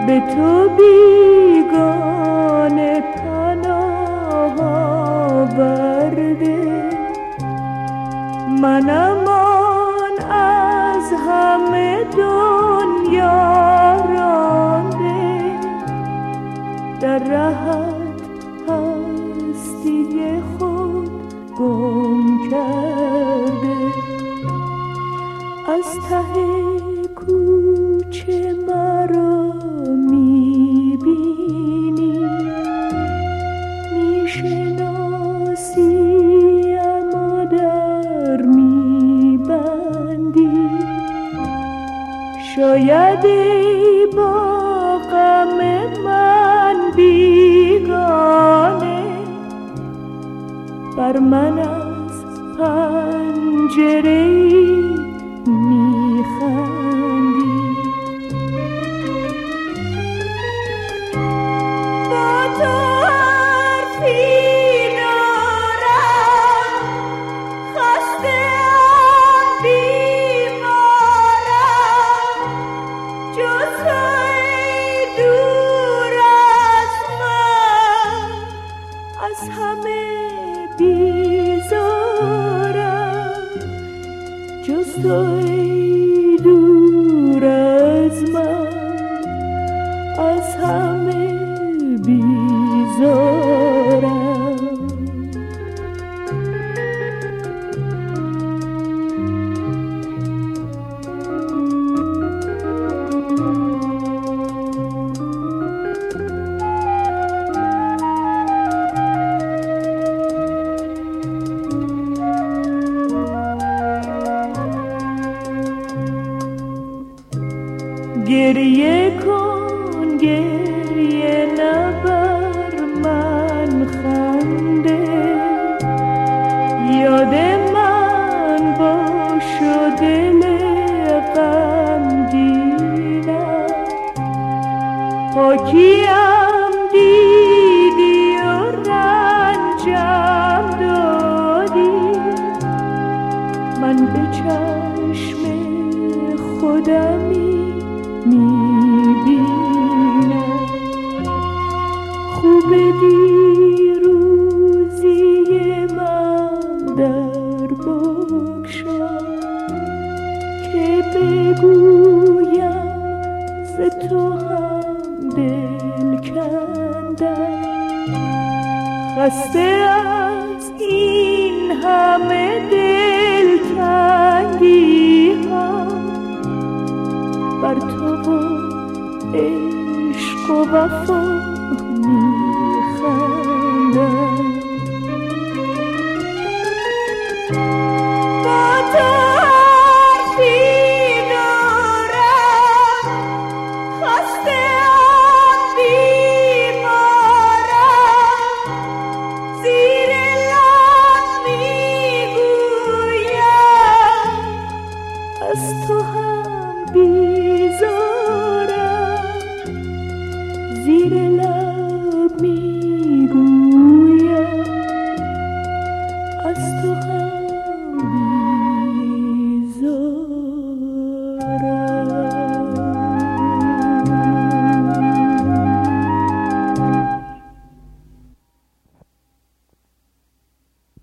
به تو بیگانه پناه آورده، منم آن از همه دنیا رانده، در رهت هستی خود گم کرده. از ته کوچه مرا میبینی، میشناسیم و در میبندی، شاید ای با غم من بیگانه، بر من از پنجره‌ای میخندی. با تو حرفی دارم، خسته‌ام بیمارم، جز تویی دور از من، از همه بیزارم، جز تویی دور از من، از همه بیزارم. گریه کن گریه نبر من خنده، یاد من باش و دل غمگینم، پاکیم دیدی و رنجم دادی، من به چشم خودمی میبینم. خوب دیروزی من در بگشا، که بگویم ز تو هم دل کندم. خسته از این همه دلتنگی ها، بر تو و عشق و وفا میخندم.